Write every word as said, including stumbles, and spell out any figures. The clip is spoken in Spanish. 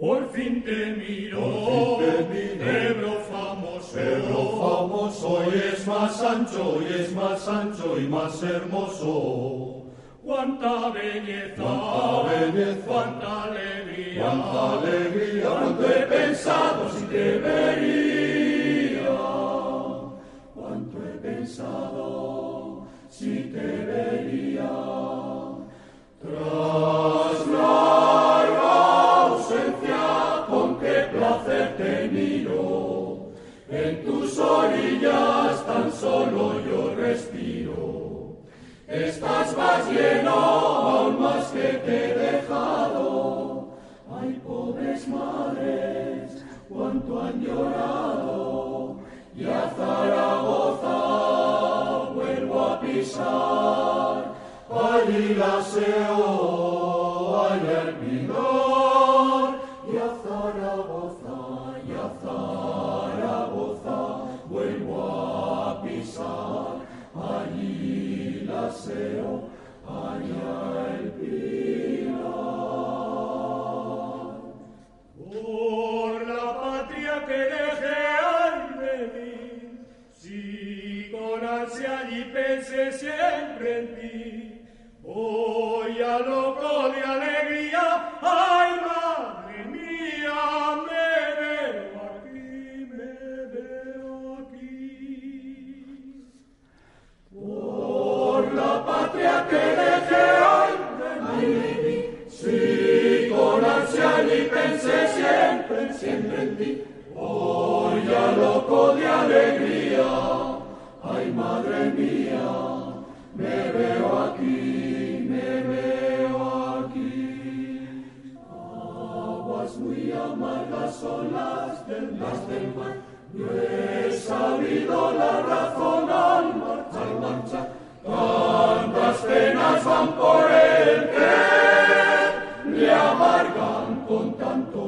Por fin te miro, Por fin te miro. Ebro famoso, Ebro famoso, hoy es más ancho, hoy es más ancho y más hermoso. Cuánta belleza, Cuánta belleza, cuánta alegría, cuánta alegría, cuánto he pensado si te vería. Cuánto he pensado si te vería. Tras larga ausencia, con qué placer te miro. En tus orillas tan solo yo respiro. Estás más lleno, aún más que te he dejado. Ay, pobres madres, cuánto han llorado. Y a Zaragoza vuelvo a pisar. Allí la seo, allá el Pilar. Y a Zaragoza, y a Zaragoza vuelvo a pisar. Allí la seo, allá el Pilar. por la patria que dejé ay de mí, si con ansia allí pensé siempre en ti, voy a loco de alegría, ay madre mía, me veo aquí, me veo aquí. Por la patria que dejé ay de mí, si con ansia allí pensé siempre, siempre en ti, voy a loco de alegría, ay madre mía, me veo aquí, me veo aquí. Aguas muy amargas son las del, las del mar, yo he sabido la razón al marchar, al marchar. Tantas penas van por el que le amargan con tanto